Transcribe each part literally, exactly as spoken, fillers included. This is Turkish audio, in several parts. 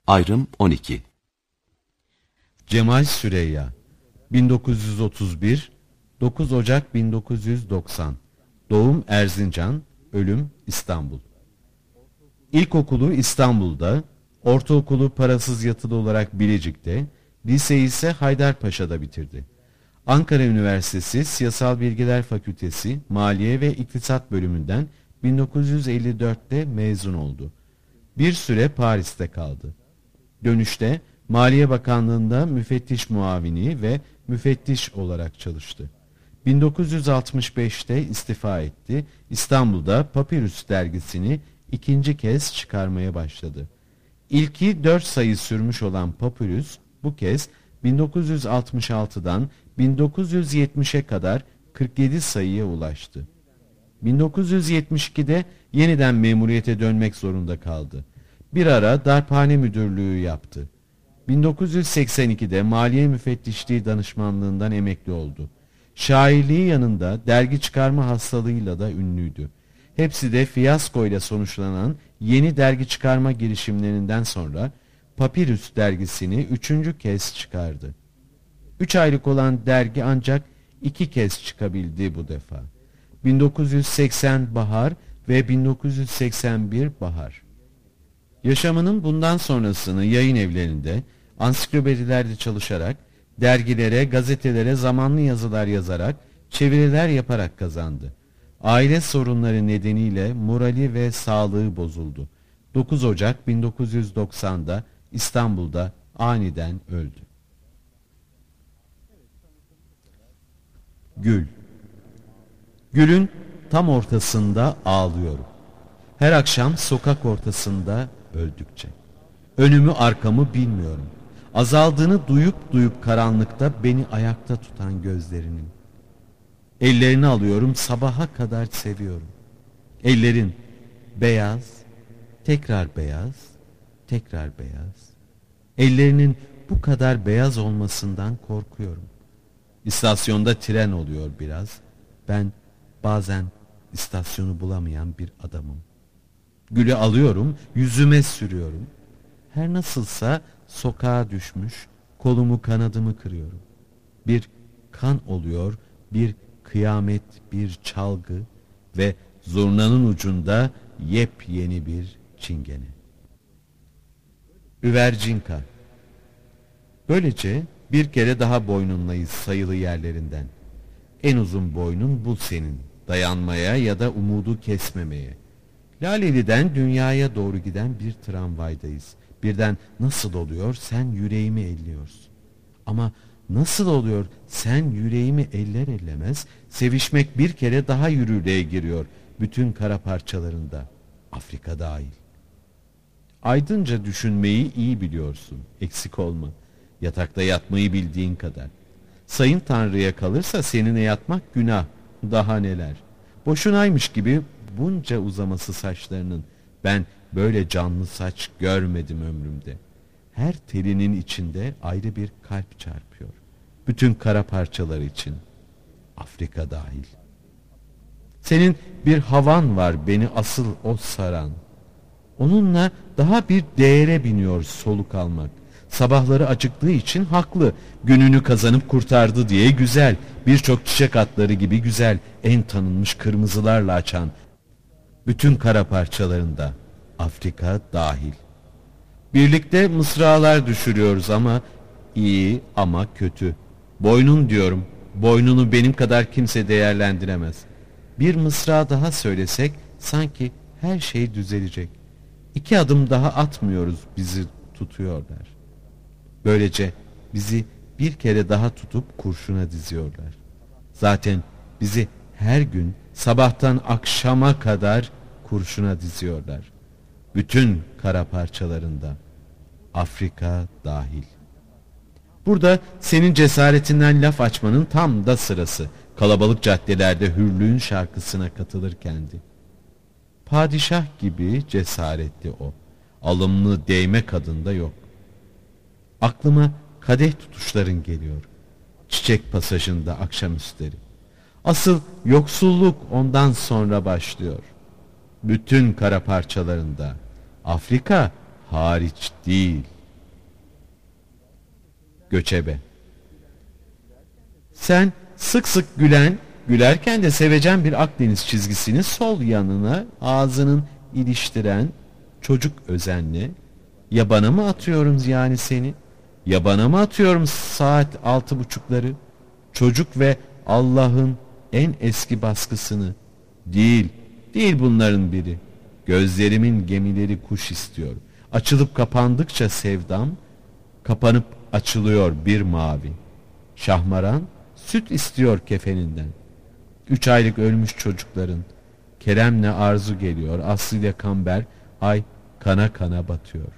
Ayrım on iki. Cemal Süreyya, bin dokuz yüz otuz bir - dokuz Ocak bin dokuz yüz doksan. Doğum Erzincan, ölüm İstanbul. İlkokulu İstanbul'da, ortaokulu parasız yatılı olarak Bilecik'te, liseyi ise Haydarpaşa'da bitirdi. Ankara Üniversitesi Siyasal Bilgiler Fakültesi Maliye ve İktisat bölümünden bin dokuz yüz elli dörtte mezun oldu. Bir süre Paris'te kaldı. Dönüşte Maliye Bakanlığı'nda müfettiş muavini ve müfettiş olarak çalıştı. bin dokuz yüz altmış beşte istifa etti. İstanbul'da Papyrus dergisini ikinci kez çıkarmaya başladı. İlki dört sayı sürmüş olan Papyrus bu kez bin dokuz yüz altmış altıdan bin dokuz yüz yetmişe kadar kırk yedi sayıya ulaştı. bin dokuz yüz yetmiş ikide yeniden memuriyete dönmek zorunda kaldı. Bir ara darphane müdürlüğü yaptı. bin dokuz yüz seksen ikide Maliye Müfettişliği danışmanlığından emekli oldu. Şairliği yanında dergi çıkarma hastalığıyla da ünlüydü. Hepsi de fiyaskoyla sonuçlanan yeni dergi çıkarma girişimlerinden sonra Papyrus dergisini üçüncü kez çıkardı. Üç aylık olan dergi ancak iki kez çıkabildi bu defa. bin dokuz yüz seksen bahar ve bin dokuz yüz seksen bir bahar. Yaşamının bundan sonrasını yayın evlerinde, ansiklopedilerde çalışarak, dergilere, gazetelere zamanlı yazılar yazarak, çeviriler yaparak kazandı. Aile sorunları nedeniyle morali ve sağlığı bozuldu. dokuz Ocak bin dokuz yüz doksanda İstanbul'da aniden öldü. Gül. Gülün tam ortasında ağlıyorum. Her akşam sokak ortasında öldükçe. Önümü arkamı bilmiyorum. Azaldığını duyup duyup karanlıkta beni ayakta tutan gözlerinin. Ellerini alıyorum, sabaha kadar seviyorum. Ellerin beyaz, tekrar beyaz, tekrar beyaz. Ellerinin bu kadar beyaz olmasından korkuyorum. İstasyonda tren oluyor biraz. Ben bazen istasyonu bulamayan bir adamım. Gülü alıyorum, yüzüme sürüyorum. Her nasılsa sokağa düşmüş, kolumu kanadımı kırıyorum. Bir kan oluyor, bir kıyamet, bir çalgı ve zurnanın ucunda yepyeni bir çingene. Üvercinka. Böylece bir kere daha boynunlayız sayılı yerlerinden. En uzun boynun bul senin, dayanmaya ya da umudu kesmemeye. Laleli'den dünyaya doğru giden bir tramvaydayız. Birden nasıl oluyor sen yüreğimi elliyorsun. Ama nasıl oluyor sen yüreğimi eller ellemez, sevişmek bir kere daha yürürlüğe giriyor bütün kara parçalarında, Afrika dahil. Aydınca düşünmeyi iyi biliyorsun, eksik olma. Yatakta yatmayı bildiğin kadar. Sayın Tanrı'ya kalırsa seninle yatmak günah, daha neler. Boşunaymış gibi bunca uzaması saçlarının. Ben böyle canlı saç görmedim ömrümde. Her telinin içinde ayrı bir kalp çarpıyor. Bütün kara parçalar için, Afrika dahil. Senin bir havan var beni asıl o saran. Onunla daha bir değere biniyor soluk almak. Sabahları acıktığı için haklı. Gününü kazanıp kurtardı diye güzel. Birçok çiçek atları gibi güzel. En tanınmış kırmızılarla açan. Bütün kara parçalarında, Afrika dahil. Birlikte mısralar düşürüyoruz ama iyi ama kötü. Boynun diyorum. Boynunu benim kadar kimse değerlendiremez. Bir mısra daha söylesek sanki her şey düzelecek. İki adım daha atmıyoruz, bizi tutuyorlar. Böylece bizi bir kere daha tutup kurşuna diziyorlar. Zaten bizi her gün sabahtan akşama kadar kurşuna diziyorlar. Bütün kara parçalarında, Afrika dahil. Burada senin cesaretinden laf açmanın tam da sırası. Kalabalık caddelerde hürlüğün şarkısına katılırkendi. Padişah gibi cesaretli o. Alımlı değme kadında yok. Aklıma kadeh tutuşların geliyor. Çiçek pasajında akşamüstleri. Asıl yoksulluk ondan sonra başlıyor. Bütün kara parçalarında, Afrika hariç değil. Göçebe. Sen sık sık gülen, gülerken de sevecen bir Akdeniz çizgisini sol yanına ağzının iliştiren çocuk özenle, yabana mı atıyorum yani seni? Yabana mı atıyorum saat altı buçukları? Çocuk ve Allah'ın en eski baskısını. Değil, değil bunların biri. Gözlerimin gemileri kuş istiyor. Açılıp kapandıkça sevdam, kapanıp açılıyor bir mavi. Şahmaran süt istiyor kefeninden. Üç aylık ölmüş çocukların. Kerem'le Arzu geliyor, Aslı'yla Kamber, ay kana kana batıyor.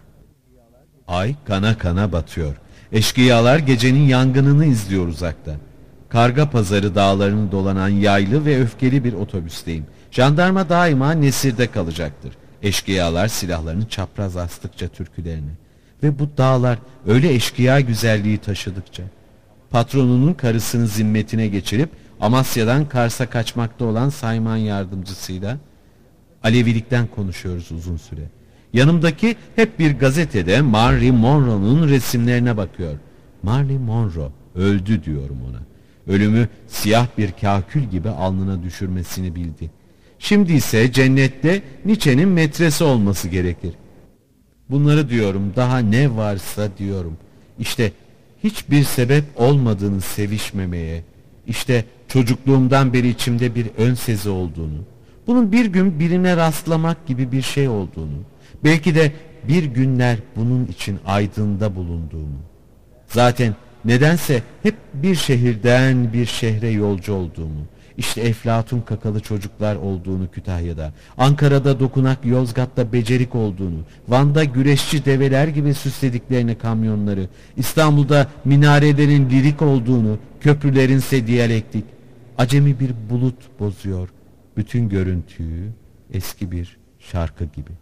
Ay kana kana batıyor. Eşkıyalar gecenin yangınını izliyor uzakta. Karga Pazarı dağlarını dolanan yaylı ve öfkeli bir otobüsteyim. Jandarma daima Nesir'de kalacaktır. Eşkıyalar silahlarını çapraz astıkça türkülerini. Ve bu dağlar öyle eşkıya güzelliği taşıdıkça. Patronunun karısını zimmetine geçirip Amasya'dan Kars'a kaçmakta olan Sayman yardımcısıyla Alevilikten konuşuyoruz uzun süre. Yanımdaki hep bir gazetede Marilyn Monroe'nun resimlerine bakıyor. Marilyn Monroe öldü diyorum ona. Ölümü siyah bir kahkül gibi alnına düşürmesini bildi. Şimdi ise cennette Nietzsche'nin metresi olması gerekir. Bunları diyorum, daha ne varsa diyorum. İşte hiçbir sebep olmadığını sevişmemeye, işte çocukluğumdan beri içimde bir ön sezi olduğunu, bunun bir gün birine rastlamak gibi bir şey olduğunu, belki de bir günler bunun için aydında bulunduğumu. Zaten nedense hep bir şehirden bir şehre yolcu olduğumu, işte Eflatun kakalı çocuklar olduğunu Kütahya'da, Ankara'da dokunak Yozgat'ta becerik olduğunu, Van'da güreşçi develer gibi süslediklerini kamyonları, İstanbul'da minarelerin lirik olduğunu, köprülerinse diyalektik, acemi bir bulut bozuyor bütün görüntüyü, eski bir şarkı gibi.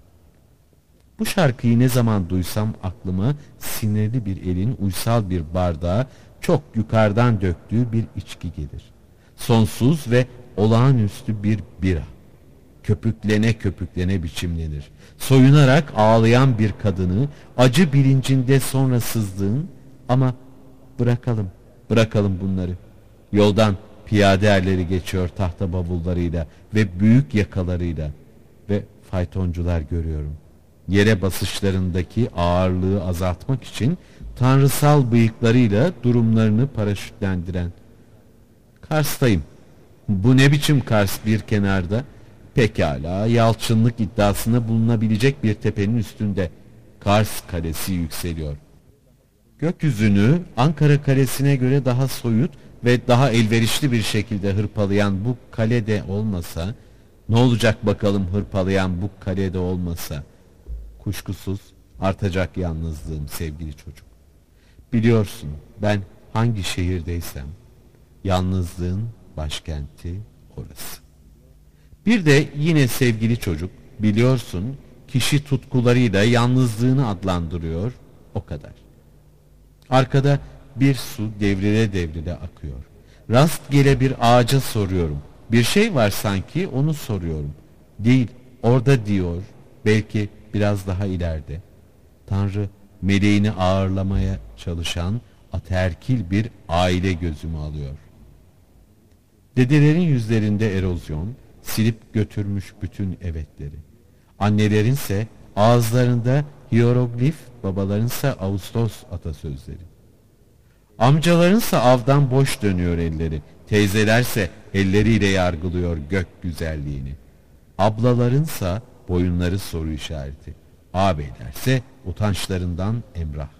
Bu şarkıyı ne zaman duysam aklıma sinirli bir elin uysal bir bardağa çok yukarıdan döktüğü bir içki gelir. Sonsuz ve olağanüstü bir bira. Köpüklene köpüklene biçimlenir. Soyunarak ağlayan bir kadını acı bilincinde sonra sızdığın, ama bırakalım, bırakalım bunları. Yoldan piyade erleri geçiyor tahta bavullarıyla ve büyük yakalarıyla ve faytoncular görüyorum. Yere basışlarındaki ağırlığı azaltmak için tanrısal bıyıklarıyla durumlarını paraşütlendiren. Kars'tayım. Bu ne biçim Kars bir kenarda? Pekala, yalçınlık iddiasına bulunabilecek bir tepenin üstünde Kars Kalesi yükseliyor. Gökyüzünü Ankara Kalesi'ne göre daha soyut ve daha elverişli bir şekilde hırpalayan bu kalede olmasa, ne olacak bakalım hırpalayan bu kalede olmasa? Kuşkusuz artacak yalnızlığım sevgili çocuk. Biliyorsun ben hangi şehirdeysem, yalnızlığın başkenti orası. Bir de yine sevgili çocuk, biliyorsun kişi tutkularıyla yalnızlığını adlandırıyor, o kadar. Arkada bir su devrile devrile akıyor. Rastgele bir ağaca soruyorum. Bir şey var sanki, onu soruyorum. Değil, orada diyor, belki biraz daha ileride. Tanrı meleğini ağırlamaya çalışan ataerkil bir aile gözümü alıyor. Dedelerin yüzlerinde erozyon silip götürmüş bütün evetleri. Annelerinse ağızlarında hieroglif, babalarınsa Ağustos atasözleri. Amcalarınsa avdan boş dönüyor elleri, teyzelerse elleriyle yargılıyor gök güzelliğini. Ablalarınsa boyunları soru işareti, ağabeylerse utançlarından emrah.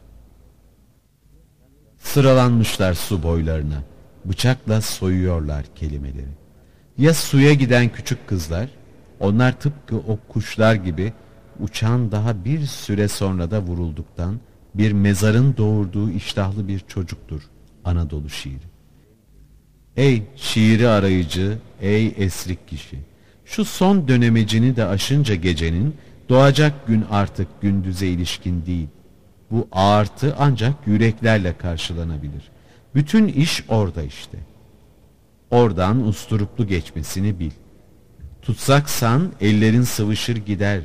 Sıralanmışlar su boylarına, bıçakla soyuyorlar kelimeleri. Ya suya giden küçük kızlar, onlar tıpkı o kuşlar gibi uçan daha bir süre sonra da vurulduktan bir mezarın doğurduğu iştahlı bir çocuktur Anadolu şiiri. Ey şiiri arayıcı, ey esrik kişi, şu son dönemecini de aşınca gecenin, doğacak gün artık gündüze ilişkin değil. Bu ağırtı ancak yüreklerle karşılanabilir. Bütün iş orada işte. Oradan usturuplu geçmesini bil. Tutsaksan ellerin sıvışır gider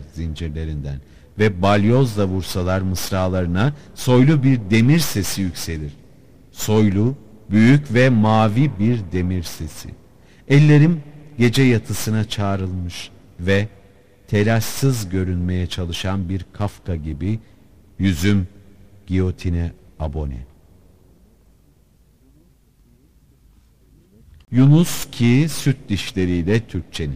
zincirlerinden ve balyozla vursalar mısralarına soylu bir demir sesi yükselir. Soylu, büyük ve mavi bir demir sesi. Ellerim gece yatısına çağrılmış ve telaşsız görünmeye çalışan bir Kafka gibi, yüzüm giyotine abone. Yunus ki süt dişleriyle Türkçenin.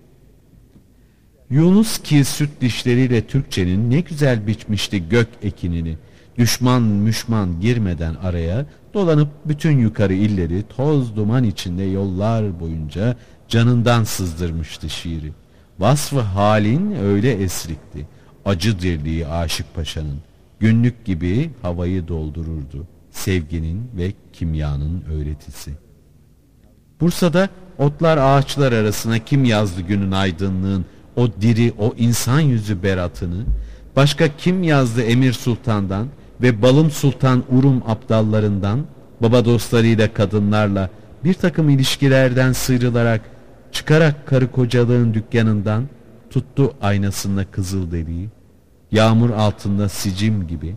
Yunus ki süt dişleriyle Türkçenin ne güzel biçmişti gök ekinini. Düşman müşman girmeden araya dolanıp bütün yukarı illeri toz duman içinde yollar boyunca canından sızdırmıştı şiiri. Vasfı halin öyle esrikti. Acı dirliği Aşık Paşa'nın. Günlük gibi havayı doldururdu. Sevginin ve kimyanın öğretisi. Bursa'da otlar ağaçlar arasına kim yazdı günün aydınlığın, o diri, o insan yüzü beratını? Başka kim yazdı Emir Sultan'dan ve Balım Sultan Urum aptallarından, baba dostlarıyla kadınlarla bir takım ilişkilerden sıyrılarak, çıkarak karı kocalığın dükkanından, tuttu aynasında kızıl deriyi, yağmur altında sicim gibi,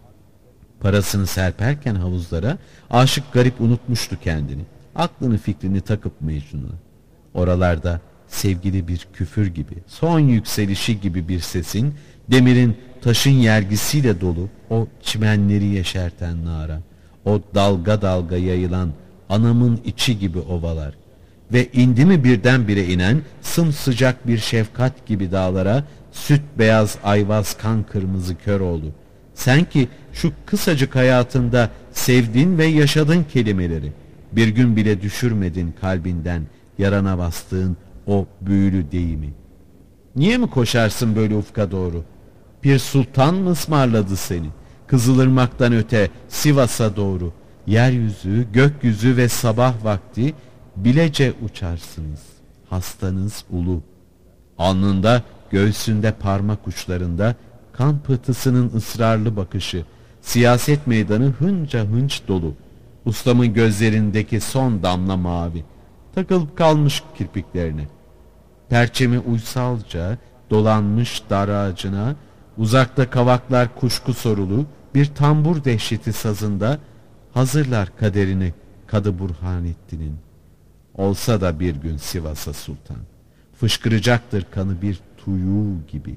parasını serperken havuzlara, aşık garip unutmuştu kendini, aklını fikrini takıp Mecnun'a. Oralarda sevgili bir küfür gibi, son yükselişi gibi bir sesin, demirin taşın yergisiyle dolu o çimenleri yeşerten nara, o dalga dalga yayılan anamın içi gibi ovalar ve indi mi birdenbire inen sımsıcak bir şefkat gibi dağlara, süt beyaz ayvaz kan kırmızı Köroğlu. Sen ki şu kısacık hayatında sevdin ve yaşadın kelimeleri, bir gün bile düşürmedin kalbinden yarana bastığın o büyülü deyimi. Niye mi koşarsın böyle ufka doğru? Bir sultan mı ısmarladı seni? Kızılırmak'tan öte Sivas'a doğru, yeryüzü, gökyüzü ve sabah vakti bilece uçarsınız. Hastanız ulu. Alnında, göğsünde parmak uçlarında kan pıhtısının ısrarlı bakışı, siyaset meydanı hınca hınç dolu. Ustamın gözlerindeki son damla mavi, takılıp kalmış kirpiklerine. Perçemi uysalca dolanmış dar ağacına, uzakta kavaklar kuşku sorulu, bir tambur dehşeti sazında hazırlar kaderini Kadı Burhanettin'in. Olsa da bir gün Sivas'a sultan, fışkıracaktır kanı bir tuyu gibi.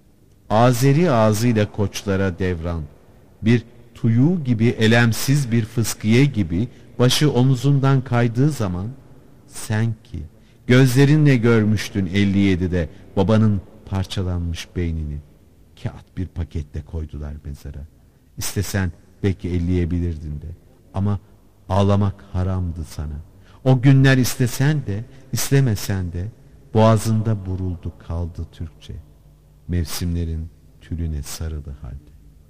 Azeri ağzıyla koçlara devran, bir tuyu gibi elemsiz bir fıskiye gibi başı omuzundan kaydığı zaman, sen ki gözlerinle görmüştün elli yedide babanın parçalanmış beynini, kağıt bir pakette koydular mezara. İstesen belki elleyebilirdin de, ama ağlamak haramdı sana. O günler istesen de istemesen de boğazında buruldu kaldı Türkçe, mevsimlerin tülüne sarılı halde.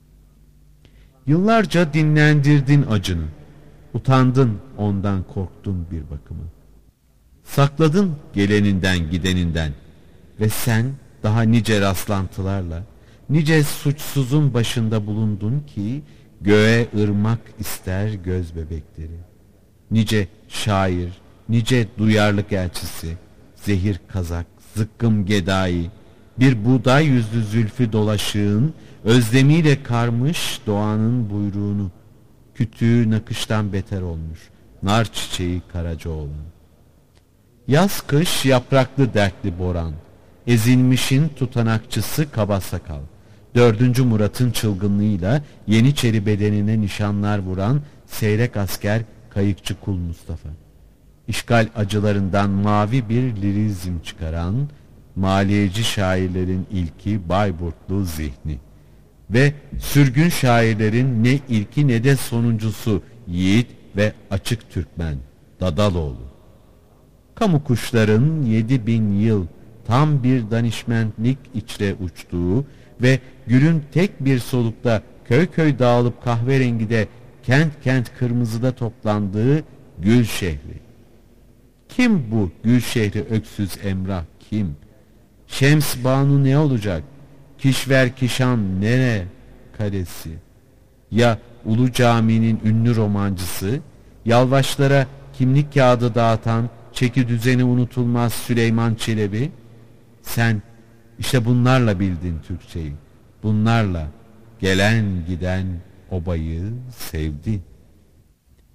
Yıllarca dinlendirdin acını, utandın ondan korktun bir bakıma. Sakladın geleninden gideninden ve sen daha nice rastlantılarla, nice suçsuzun başında bulundun ki göğe ırmak ister göz bebekleri. Nice şair, nice duyarlık elçisi, zehir kazak, zıkkım gedai, bir buğday yüzlü zülfü dolaşığın, özlemiyle karmış doğanın buyruğunu, kütüğü nakıştan beter olmuş, nar çiçeği Karacaoğlan. Yaz kış yapraklı dertli boran, ezilmişin tutanakçısı kaba sakal, dördüncü Murat'ın çılgınlığıyla Yeniçeri bedenine nişanlar vuran seyrek asker kayıkçı Kul Mustafa, işgal acılarından mavi bir lirizm çıkaran maliyeci şairlerin ilki Bayburtlu Zihni ve sürgün şairlerin ne ilki ne de sonuncusu Yiğit ve Açık Türkmen Dadaloğlu. Kamu kuşların yedi bin yıl tam bir danişmentlik içre uçtuğu ve gülün tek bir solukta köy köy dağılıp kahverengide kent kent kırmızıda toplandığı Gül şehri. Kim bu Gül şehri öksüz Emrah kim? Şems Banu ne olacak? Kişver Kişan nere kalesi? Ya Ulu Cami'nin ünlü romancısı, yalvaçlara kimlik kağıdı dağıtan çeki düzeni unutulmaz Süleyman Çelebi? Sen işte bunlarla bildin Türkçeyi. Bunlarla gelen giden obayı sevdi.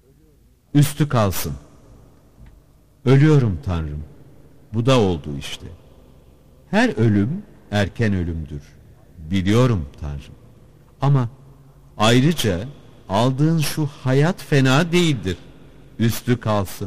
Üstü kalsın. Ölüyorum Tanrım. Bu da oldu işte. Her ölüm erken ölümdür. Biliyorum Tanrım. Ama ayrıca aldığın şu hayat fena değildir. Üstü kalsın.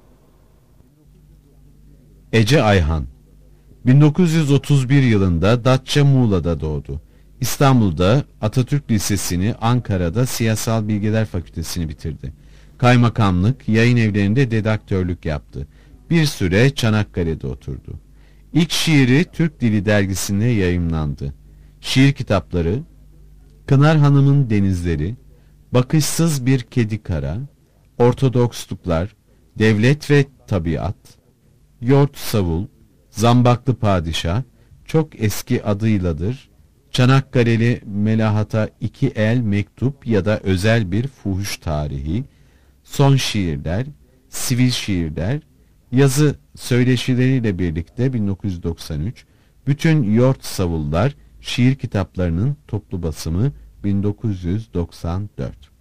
Ece Ayhan bin dokuz yüz otuz bir yılında Datça Muğla'da doğdu. İstanbul'da Atatürk Lisesi'ni, Ankara'da Siyasal Bilgiler Fakültesini bitirdi. Kaymakamlık, yayın evlerinde redaktörlük yaptı. Bir süre Çanakkale'de oturdu. İlk şiiri Türk Dili dergisinde yayımlandı. Şiir kitapları Kınar Hanım'ın Denizleri, Bakışsız Bir Kedi Kara, Ortodoksluklar, Devlet ve Tabiat, Yort Savul, Zambaklı Padişah, Çok Eski Adıyladır, Çanakkale'li Melahata iki El Mektup ya da Özel Bir Fuhuş Tarihi, Son Şiirler, Sivil Şiirler, yazı söyleşileriyle birlikte bin dokuz yüz doksan üç, Bütün Yort Savullar şiir kitaplarının toplu basımı bin dokuz yüz doksan dört.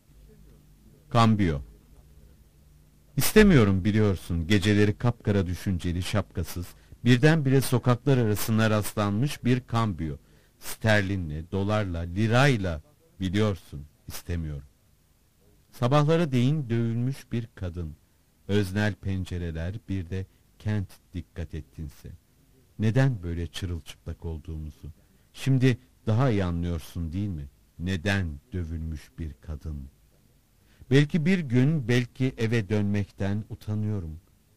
Kambiyo. İstemiyorum biliyorsun geceleri kapkara düşünceli şapkasız, birdenbire sokaklar arasında rastlanmış bir kambiyo. Sterlinle, dolarla, lirayla biliyorsun istemiyorum. Sabahlara değin dövülmüş bir kadın, öznel pencereler, bir de kent dikkat ettinse. Neden böyle çırılçıplak olduğumuzu? Şimdi daha iyi anlıyorsun değil mi? Neden dövülmüş bir kadın? Belki bir gün, belki eve dönmekten utanıyorum.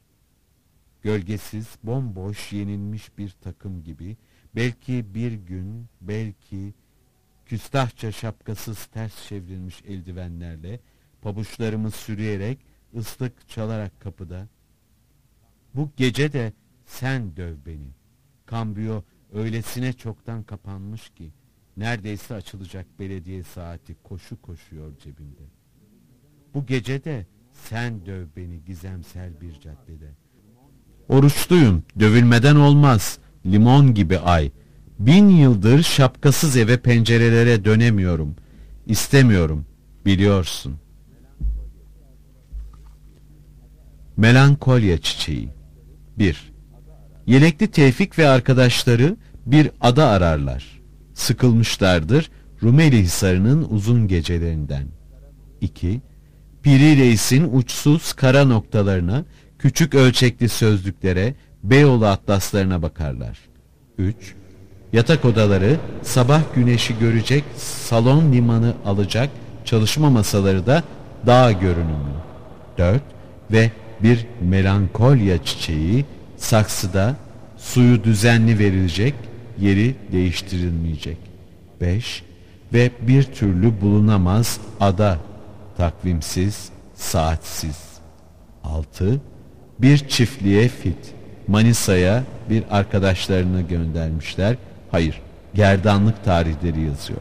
Gölgesiz, bomboş, yenilmiş bir takım gibi, belki bir gün, belki küstahça şapkasız ters çevrilmiş eldivenlerle, pabuçlarımı sürüyerek, ıslık çalarak kapıda. Bu gece de sen döv beni. Kambiyo öylesine çoktan kapanmış ki, neredeyse açılacak belediye saati koşu koşuyor cebimde. Bu gece de sen döv beni gizemsel bir caddede. Oruçluyum, dövülmeden olmaz, limon gibi ay. Bin yıldır şapkasız eve pencerelere dönemiyorum. İstemiyorum, biliyorsun. Melankolya Çiçeği. bir. Yelekli Tevfik ve arkadaşları bir ada ararlar. Sıkılmışlardır Rumeli Hisarı'nın uzun gecelerinden. iki. Piri Reis'in uçsuz kara noktalarına, küçük ölçekli sözlüklere, Beyoğlu atlaslarına bakarlar. üç. Yatak odaları sabah güneşi görecek, salon limanı alacak, çalışma masaları da dağ görünümlü. dört. Ve bir melankolya çiçeği saksıda, suyu düzenli verilecek, yeri değiştirilmeyecek. beş. Ve bir türlü bulunamaz ada, takvimsiz, saatsiz. altı. Bir çiftliğe fit, Manisa'ya bir arkadaşlarını göndermişler. Hayır, gerdanlık tarihleri yazıyor.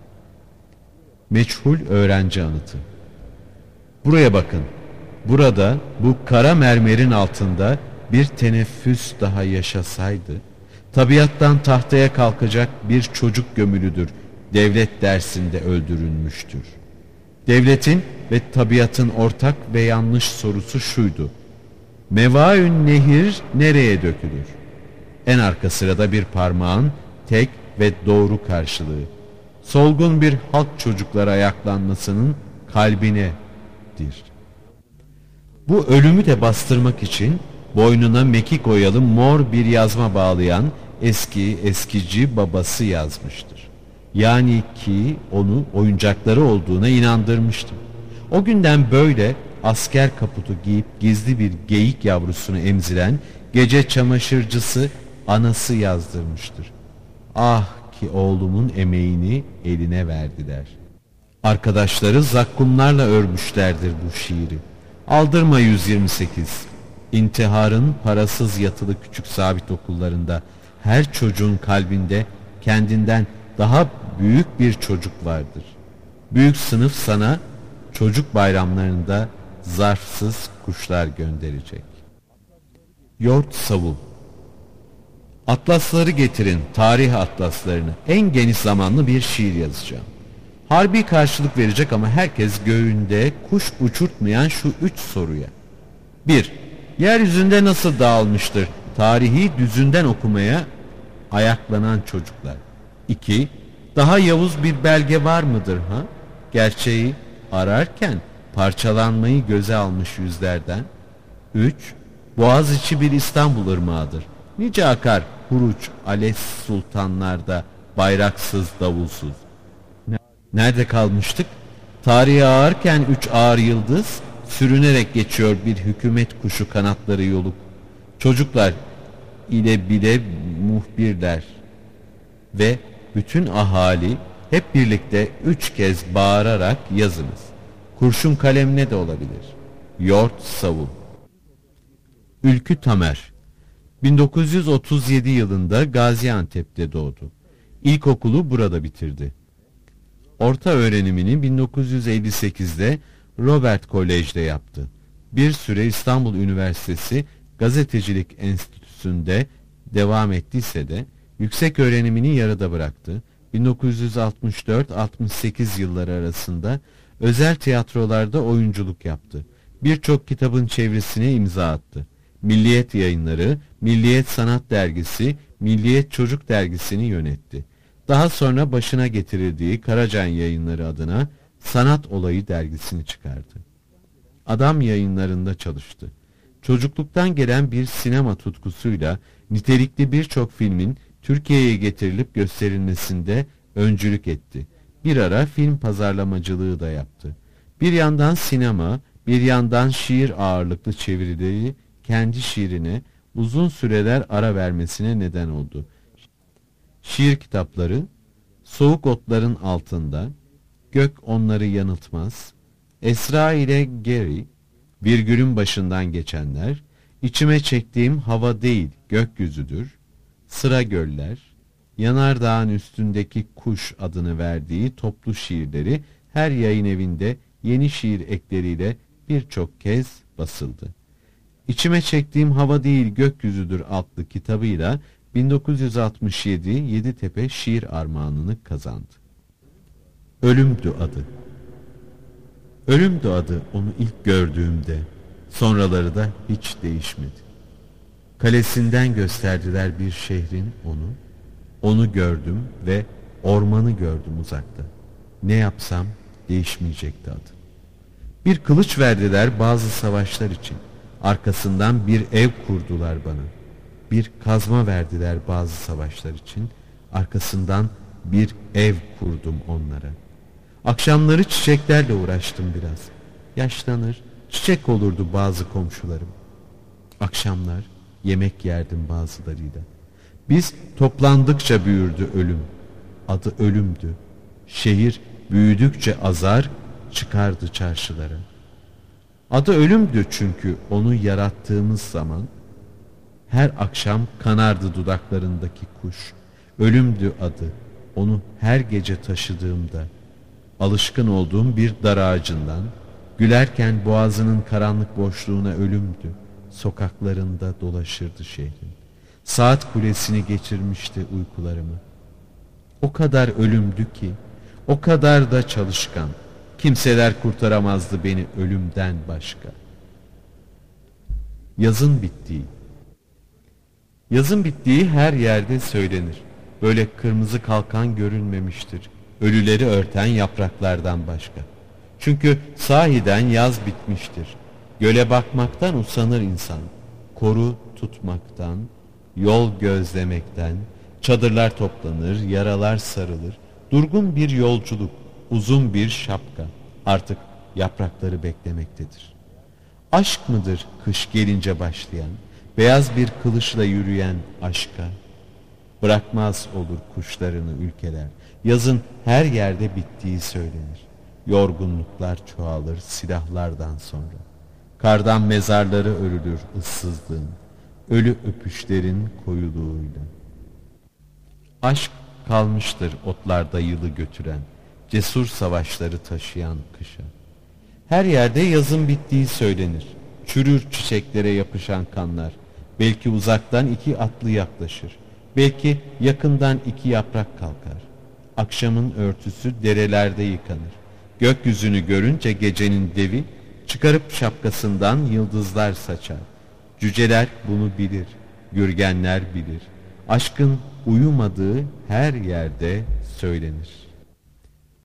Meçhul öğrenci anıtı. Buraya bakın. Burada bu kara mermerin altında bir teneffüs daha yaşasaydı, tabiattan tahtaya kalkacak bir çocuk gömülüdür, devlet dersinde öldürülmüştür. Devletin ve tabiatın ortak ve yanlış sorusu şuydu: Mevaün nehir nereye dökülür? En arka sırada bir parmağın tek ve doğru karşılığı, solgun bir halk çocuklara ayaklanmasının kalbinedir. Bu ölümü de bastırmak için boynuna mekik oyalı mor bir yazma bağlayan eski eskici babası yazmıştır. Yani ki onu oyuncakları olduğuna inandırmıştım. O günden böyle asker kaputu giyip gizli bir geyik yavrusunu emziren gece çamaşırcısı anası yazdırmıştır. Ah ki oğlumun emeğini eline verdiler. Arkadaşları zakkumlarla örmüşlerdir bu şiiri. Aldırma yüz yirmi sekiz. İntiharın parasız yatılı küçük sabit okullarında her çocuğun kalbinde kendinden daha büyük bir çocuk vardır. Büyük sınıf sana çocuk bayramlarında zarfsız kuşlar gönderecek. Yort Savul. Atlasları getirin, tarih atlaslarını. En geniş zamanlı bir şiir yazacağım. Harbi karşılık verecek ama herkes göğünde kuş uçurtmayan şu üç soruya. bir. Yeryüzünde nasıl dağılmıştır tarihi düzünden okumaya ayaklanan çocuklar? iki. Daha yavuz bir belge var mıdır ha? Gerçeği ararken parçalanmayı göze almış yüzlerden. üç. Boğaziçi bir İstanbul ırmağıdır. Nice akar Huruç, Ales sultanlarda bayraksız davulsuz. Nerede kalmıştık? Tarihe ağarken üç ağır yıldız sürünerek geçiyor bir hükümet kuşu kanatları yoluk. Çocuklar ile bile muhbirler ve bütün ahali hep birlikte üç kez bağırarak yazınız. Kurşun kalemle de olabilir. Yort savun. Ülkü Tamer bin dokuz yüz otuz yedi yılında Gaziantep'te doğdu. İlkokulu burada bitirdi. Orta öğrenimini bin dokuz yüz elli sekizde Robert Kolej'de yaptı. Bir süre İstanbul Üniversitesi Gazetecilik Enstitüsü'nde devam ettiyse de yüksek öğrenimini yarıda bıraktı. bin dokuz yüz altmış dört altmış sekiz yılları arasında özel tiyatrolarda oyunculuk yaptı. Birçok kitabın çevirisine imza attı. Milliyet Yayınları, Milliyet Sanat Dergisi, Milliyet Çocuk Dergisi'ni yönetti. Daha sonra başına getirildiği Karacan Yayınları adına Sanat Olayı dergisini çıkardı. Adam Yayınları'nda çalıştı. Çocukluktan gelen bir sinema tutkusuyla nitelikli birçok filmin Türkiye'ye getirilip gösterilmesinde öncülük etti. Bir ara film pazarlamacılığı da yaptı. Bir yandan sinema, bir yandan şiir ağırlıklı çevirileri kendi şiirine uzun süreler ara vermesine neden oldu. Şiir kitapları, Soğuk Otların Altında, Gök Onları Yanıltmaz, Esra ile Geri, Virgülün Başından Geçenler, İçime Çektiğim Hava Değil Gökyüzüdür, Sıra Göller, Yanardağın Üstündeki Kuş adını verdiği toplu şiirleri her yayın evinde yeni şiir ekleriyle birçok kez basıldı. İçime Çektiğim Hava Değil Gökyüzüdür adlı kitabıyla bin dokuz yüz altmış yedi Yeditepe Şiir Armağanını kazandı. Ölümdü adı. Ölümdü adı onu ilk gördüğümde, sonraları da hiç değişmedi. Kalesinden gösterdiler bir şehrin onu, onu gördüm ve ormanı gördüm uzakta. Ne yapsam değişmeyecekti adı. Bir kılıç verdiler bazı savaşlar için, arkasından bir ev kurdular bana. Bir kazma verdiler bazı savaşlar için, arkasından bir ev kurdum onlara. Akşamları çiçeklerle uğraştım biraz. Yaşlanır, çiçek olurdu bazı komşularım. Akşamlar yemek yerdim bazılarıyla. Biz toplandıkça büyürdü ölüm. Adı ölümdü. Şehir büyüdükçe azar, çıkardı çarşılara. Adı ölümdü çünkü onu yarattığımız zaman her akşam kanardı dudaklarındaki kuş. Ölümdü adı, onu her gece taşıdığımda, alışkın olduğum bir dar ağacından, gülerken boğazının karanlık boşluğuna ölümdü, sokaklarında dolaşırdı şehrin. Saat kulesini geçirmişti uykularımı. O kadar ölümdü ki, o kadar da çalışkan, kimseler kurtaramazdı beni ölümden başka. Yazın bittiği. Yazın bittiği her yerde söylenir. Böyle kırmızı kalkan görünmemiştir, ölüleri örten yapraklardan başka. Çünkü sahiden yaz bitmiştir. Göle bakmaktan usanır insan, koru tutmaktan, yol gözlemekten, çadırlar toplanır, yaralar sarılır, durgun bir yolculuk, uzun bir şapka, artık yaprakları beklemektedir. Aşk mıdır kış gelince başlayan, beyaz bir kılıçla yürüyen aşka? Bırakmaz olur kuşlarını ülkeler, yazın her yerde bittiği söylenir. Yorgunluklar çoğalır silahlardan sonra. Kardan mezarları örülür ıssızlığın, ölü öpüşlerin koyuluğuyla. Aşk kalmıştır otlarda yılı götüren, cesur savaşları taşıyan kışa. Her yerde yazın bittiği söylenir. Çürür çiçeklere yapışan kanlar. Belki uzaktan iki atlı yaklaşır. Belki yakından iki yaprak kalkar. Akşamın örtüsü derelerde yıkanır. Gökyüzünü görünce gecenin devi çıkarıp şapkasından yıldızlar saçar. Cüceler bunu bilir, gürgenler bilir. Aşkın uyumadığı her yerde söylenir.